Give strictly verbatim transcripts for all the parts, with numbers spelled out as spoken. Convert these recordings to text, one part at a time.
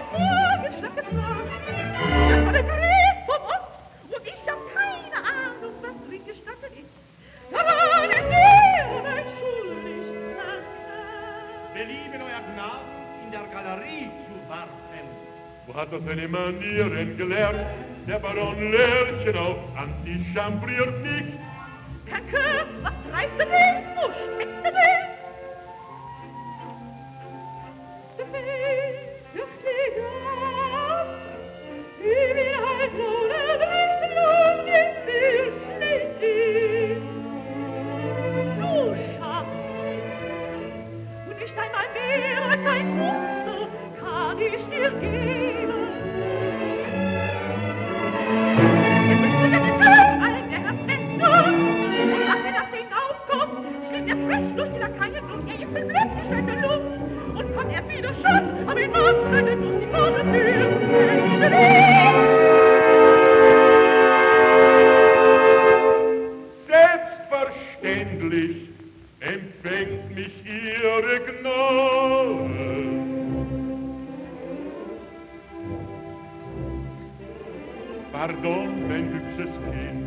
vorgeschlagen Frau. Das war der Brief vom Ort und ich hab keine Ahnung, was drin gestanden ist. Da war ich mir unentschuldig erkannt. Belieben euer Gnaden in der Galerie zu warten. Wo hat er seine Manieren gelernt? Der Baron Lerchenau an sich chambriert nicht. Danke, was treibt er denn? Wo steckt er denn? Der Fee, der Flieger, wie wir halt ohne Richtung in den Schnee. Du Schatz, und nicht einmal mehr als ein Muster kann ich dir geben. Durch die Lakaien und er ist verblüfft die schöne Luft. Und kommt er wieder schon, aber ihn abtrennen muss die große Tür. Selbstverständlich empfängt mich ihre Gnade. Pardon, mein hübsches Kind.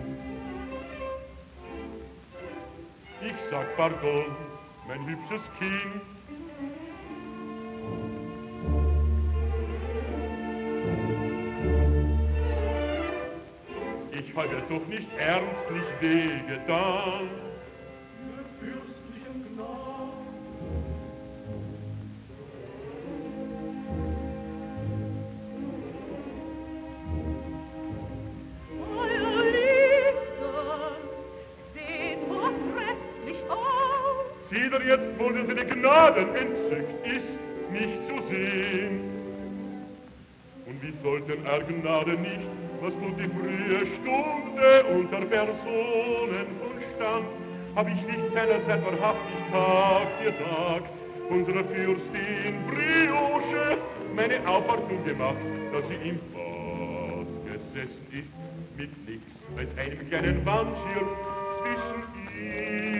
Ich sag pardon, mein hübsches Kind. Ich habe doch nicht ernstlich wehgetan. Mit fürstlichem Gnaden. Euer Liebster seht vortrefflich aus. Sieht er jetzt, wo dir seine Gnaden entzückt ist, nicht zu sehen. Und wie sollte er Gnade nicht, was tut die frühe Stunde unter Personen von Stand? Hab ich nicht seinerzeit wahrhaftig Tag für Tag unserer Fürstin Brioche meine Aufwartung gemacht, dass sie im Bad gesessen ist, mit nix als einem kleinen Wandschirm zwischen ihr